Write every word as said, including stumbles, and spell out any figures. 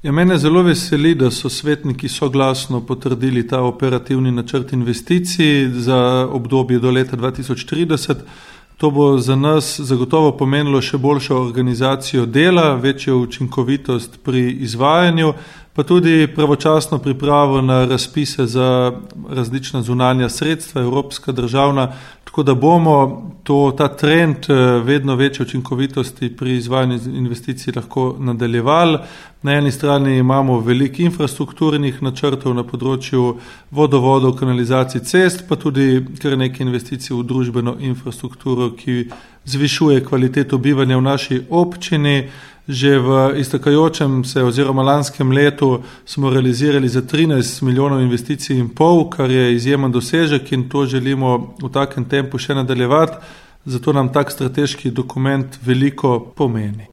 Ja, mene zelo veseli, da so svetniki soglasno potrdili ta operativni načrt investicij za obdobje do leta dva tisoč trideset. To bo za nas zagotovo pomenilo še boljšo organizacijo dela, večjo učinkovitost pri izvajanju, pa tudi pravočasno pripravo na razpise za različna zunanja sredstva, evropska, državna, tako da bomo to, ta trend vedno večje učinkovitosti pri izvajanju investicij lahko nadaljevali. Na eni strani imamo veliko infrastrukturnih načrtov na področju vodovodov, kanalizacij, cest, pa tudi kar nekaj investicij v družbeno infrastrukturo, ki zvišuje kvaliteto bivanja v naši občini. Že v iztekajočem se oziroma lanskem letu smo realizirali za trinajst milijonov investicij in pol, kar je izjemen dosežek in to želimo v takem tempu še nadaljevati, zato nam tak strateški dokument veliko pomeni.